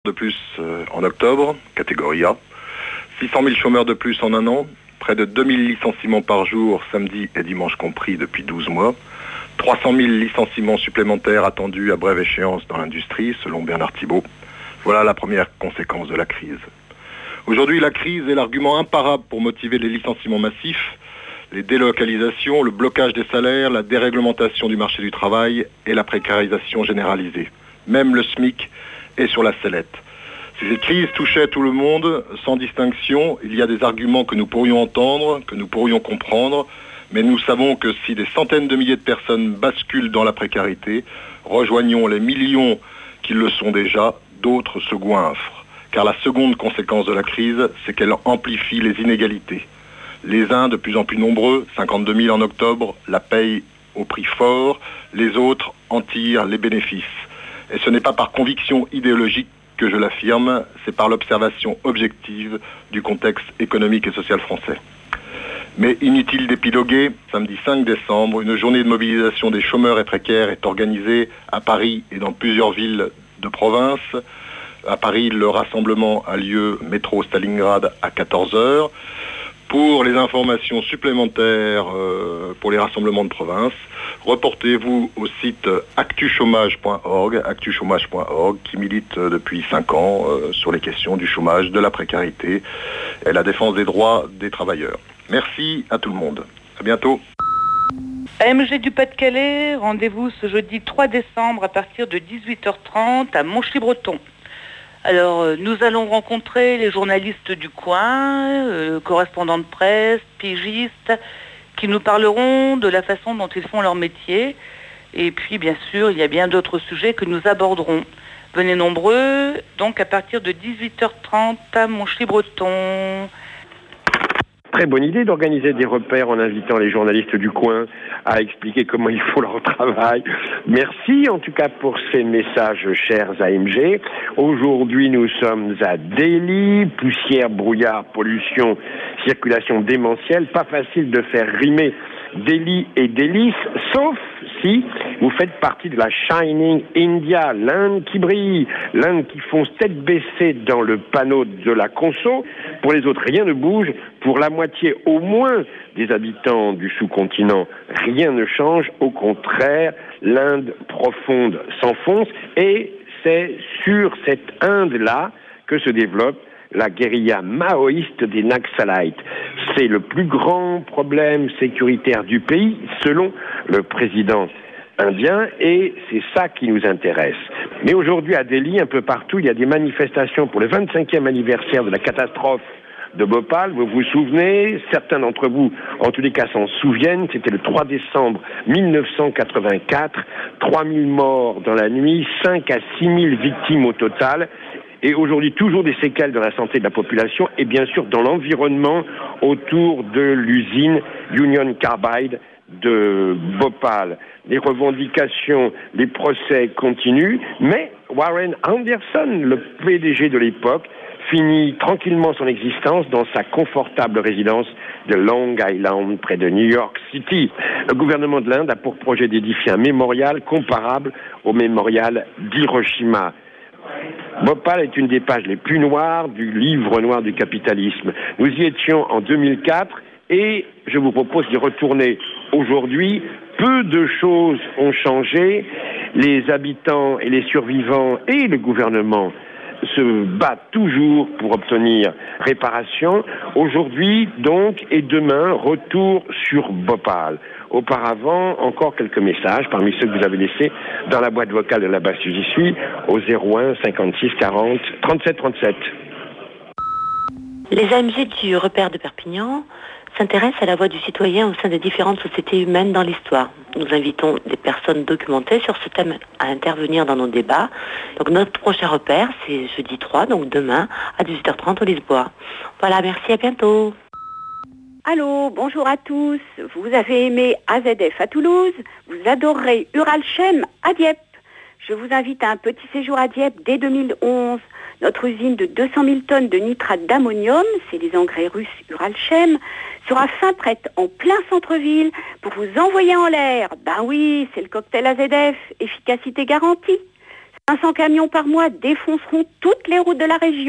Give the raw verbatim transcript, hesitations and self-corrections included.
de plus euh, en octobre, catégorie A, six cent mille chômeurs de plus en un an, près de deux mille licenciements par jour, samedi et dimanche compris depuis douze mois, trois cent mille licenciements supplémentaires attendus à brève échéance dans l'industrie, selon Bernard Thibault. Voilà la première conséquence de la crise. Aujourd'hui, la crise est l'argument imparable pour motiver les licenciements massifs, les délocalisations, le blocage des salaires, la déréglementation du marché du travail et la précarisation généralisée. Même le SMIC est sur la sellette. Si cette crise touchait tout le monde, sans distinction, il y a des arguments que nous pourrions entendre, que nous pourrions comprendre, mais nous savons que si des centaines de milliers de personnes basculent dans la précarité, rejoignons les millions qui le sont déjà, d'autres se goinfrent. Car la seconde conséquence de la crise, c'est qu'elle amplifie les inégalités. Les uns, de plus en plus nombreux, cinquante-deux mille en octobre, la payent au prix fort, les autres en tirent les bénéfices. Et ce n'est pas par conviction idéologique que je l'affirme, c'est par l'observation objective du contexte économique et social français. Mais inutile d'épiloguer, samedi cinq décembre, une journée de mobilisation des chômeurs et précaires est organisée à Paris et dans plusieurs villes de province. À Paris, le rassemblement a lieu métro Stalingrad à quatorze heures. Pour les informations supplémentaires euh, pour les rassemblements de province, reportez-vous au site actu chômage point org, actu chômage point org, qui milite depuis cinq ans euh, sur les questions du chômage, de la précarité et la défense des droits des travailleurs. Merci à tout le monde. À bientôt. A M G du Pas-de-Calais, rendez-vous ce jeudi trois décembre à partir de dix-huit heures trente à Monchy-Breton. Alors, euh, nous allons rencontrer les journalistes du coin, euh, correspondants de presse, pigistes, qui nous parleront de la façon dont ils font leur métier. Et puis, bien sûr, il y a bien d'autres sujets que nous aborderons. Venez nombreux, donc à partir de dix-huit heures trente à Monchy-Breton. Très bonne idée d'organiser des repères en invitant les journalistes du coin à expliquer comment ils font leur travail. Merci en tout cas pour ces messages, chers A M G. Aujourd'hui, nous sommes à Delhi, poussière, brouillard, pollution, circulation démentielle. Pas facile de faire rimer Delhi et délice, sauf si vous faites partie de la Shining India, l'Inde qui brille, l'Inde qui fonce tête baissée dans le panneau de la conso. Pour les autres, rien ne bouge. Pour la moitié au moins des habitants du sous-continent, rien ne change. Au contraire, l'Inde profonde s'enfonce et c'est sur cette Inde-là que se développe la guérilla maoïste des Naxalites. C'est le plus grand problème sécuritaire du pays, selon le président indien, et c'est ça qui nous intéresse. Mais aujourd'hui, à Delhi, un peu partout, il y a des manifestations pour le vingt-cinquième anniversaire de la catastrophe de Bhopal. Vous vous souvenez, certains d'entre vous, en tous les cas, s'en souviennent, c'était le trois décembre mille neuf cent quatre-vingt-quatre, trois mille morts dans la nuit, cinq à six mille victimes au total. Et aujourd'hui, toujours des séquelles dans la santé de la population et bien sûr dans l'environnement autour de l'usine Union Carbide de Bhopal. Les revendications, les procès continuent, mais Warren Anderson, le P D G de l'époque, finit tranquillement son existence dans sa confortable résidence de Long Island, près de New York City. Le gouvernement de l'Inde a pour projet d'édifier un mémorial comparable au mémorial d'Hiroshima. Bhopal est une des pages les plus noires du livre noir du capitalisme. Nous y étions en deux mille quatre et je vous propose d'y retourner aujourd'hui. Peu de choses ont changé. Les habitants et les survivants et le gouvernement se battent toujours pour obtenir réparation. Aujourd'hui, donc, et demain, retour sur Bhopal. Auparavant, encore quelques messages parmi ceux que vous avez laissés dans la boîte vocale de la basse j'y suis au zéro un cinquante-six quarante trente-sept trente-sept. Les A M G du repère de Perpignan s'intéressent à la voix du citoyen au sein des différentes sociétés humaines dans l'histoire. Nous invitons des personnes documentées sur ce thème à intervenir dans nos débats. Donc notre prochain repère, c'est jeudi trois, donc demain, à dix-huit heures trente au Lisboa. Voilà, merci, à bientôt. Allô, bonjour à tous. Vous avez aimé A Z F à Toulouse, vous adorerez Uralchem à Dieppe. Je vous invite à un petit séjour à Dieppe dès deux mille onze. Notre usine de deux cent mille tonnes de nitrate d'ammonium, c'est les engrais russes Uralchem, sera fin prête en plein centre-ville pour vous envoyer en l'air. Ben oui, c'est le cocktail A Z F, efficacité garantie. cinq cents camions par mois défonceront toutes les routes de la région.